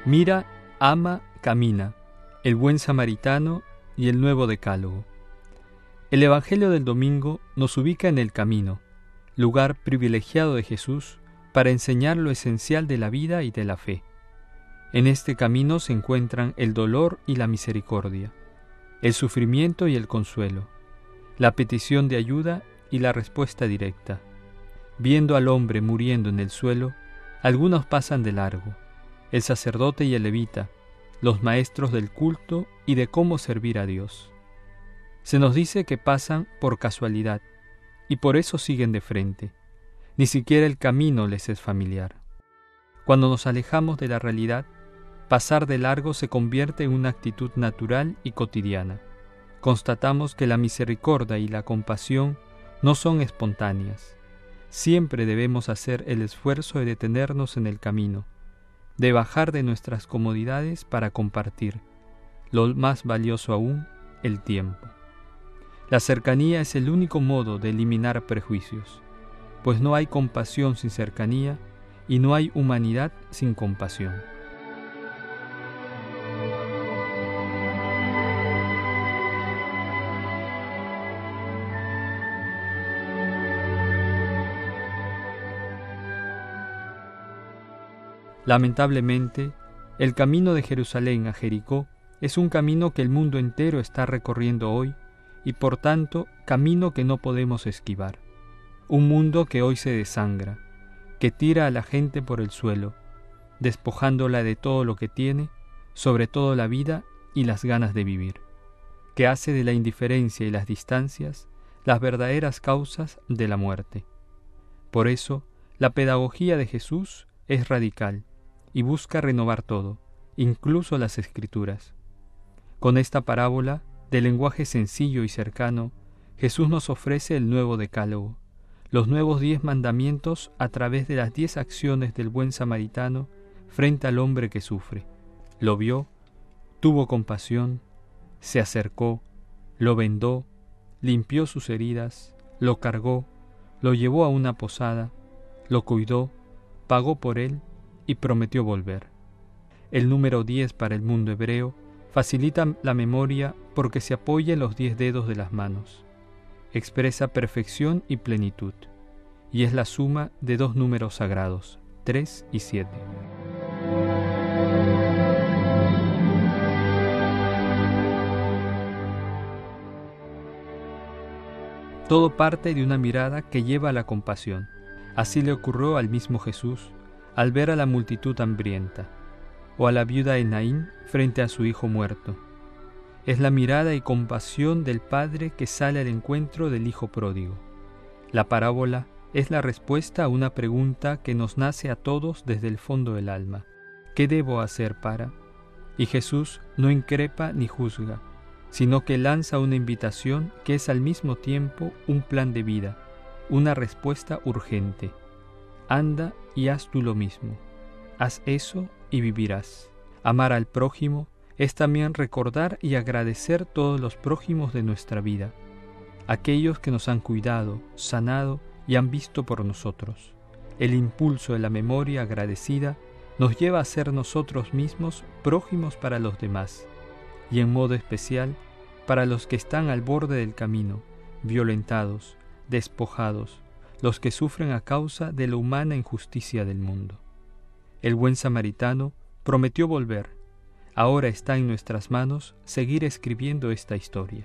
Mira, ama, camina, el buen samaritano y el nuevo decálogo. El Evangelio del domingo nos ubica en el camino, lugar privilegiado de Jesús para enseñar lo esencial de la vida y de la fe. En este camino se encuentran el dolor y la misericordia, el sufrimiento y el consuelo, la petición de ayuda y la respuesta directa. Viendo al hombre muriendo en el suelo, algunos pasan de largo, el sacerdote y el levita, los maestros del culto y de cómo servir a Dios. Se nos dice que pasan por casualidad, y por eso siguen de frente. Ni siquiera el camino les es familiar. Cuando nos alejamos de la realidad, pasar de largo se convierte en una actitud natural y cotidiana. Constatamos que la misericordia y la compasión no son espontáneas. Siempre debemos hacer el esfuerzo de detenernos en el camino, de bajar de nuestras comodidades para compartir, lo más valioso aún, el tiempo. La cercanía es el único modo de eliminar prejuicios, pues no hay compasión sin cercanía y no hay humanidad sin compasión. Lamentablemente, el camino de Jerusalén a Jericó es un camino que el mundo entero está recorriendo hoy y por tanto camino que no podemos esquivar. Un mundo que hoy se desangra, que tira a la gente por el suelo, despojándola de todo lo que tiene, sobre todo la vida y las ganas de vivir, que hace de la indiferencia y las distancias las verdaderas causas de la muerte. Por eso, la pedagogía de Jesús es radical y busca renovar todo, incluso las Escrituras. Con esta parábola, de lenguaje sencillo y cercano, Jesús nos ofrece el nuevo decálogo, los nuevos 10 mandamientos a través de las 10 acciones del buen samaritano frente al hombre que sufre. Lo vio, tuvo compasión, se acercó, lo vendó, limpió sus heridas, lo cargó, lo llevó a una posada, lo cuidó, pagó por él y prometió volver. El número 10 para el mundo hebreo facilita la memoria porque se apoya en los 10 dedos de las manos. Expresa perfección y plenitud, y es la suma de 2 números sagrados, 3 y 7. Todo parte de una mirada que lleva a la compasión. Así le ocurrió al mismo Jesús al ver a la multitud hambrienta, o a la viuda de Naín frente a su hijo muerto. Es la mirada y compasión del Padre que sale al encuentro del Hijo pródigo. La parábola es la respuesta a una pregunta que nos nace a todos desde el fondo del alma. ¿Qué debo hacer para? Y Jesús no increpa ni juzga, sino que lanza una invitación que es al mismo tiempo un plan de vida, una respuesta urgente. Anda y haz tú lo mismo. Haz eso y vivirás. Amar al prójimo es también recordar y agradecer todos los prójimos de nuestra vida, aquellos que nos han cuidado, sanado y han visto por nosotros. El impulso de la memoria agradecida nos lleva a ser nosotros mismos prójimos para los demás, y en modo especial para los que están al borde del camino, violentados, despojados, los que sufren a causa de la humana injusticia del mundo. El buen samaritano prometió volver. Ahora está en nuestras manos seguir escribiendo esta historia.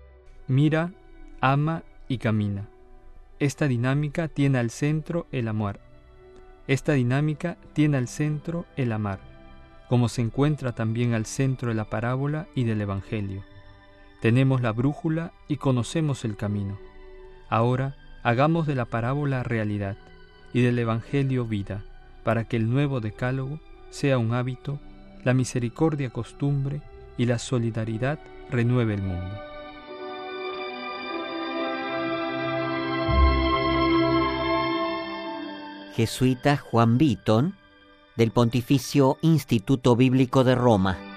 Mira, ama y camina. Esta dinámica tiene al centro el amor. Esta dinámica tiene al centro el amar, como se encuentra también al centro de la parábola y del Evangelio. Tenemos la brújula y conocemos el camino. Ahora, hagamos de la parábola realidad y del Evangelio vida, para que el nuevo decálogo sea un hábito, la misericordia costumbre y la solidaridad renueve el mundo. Jesuita Juan Beaton, del Pontificio Instituto Bíblico de Roma.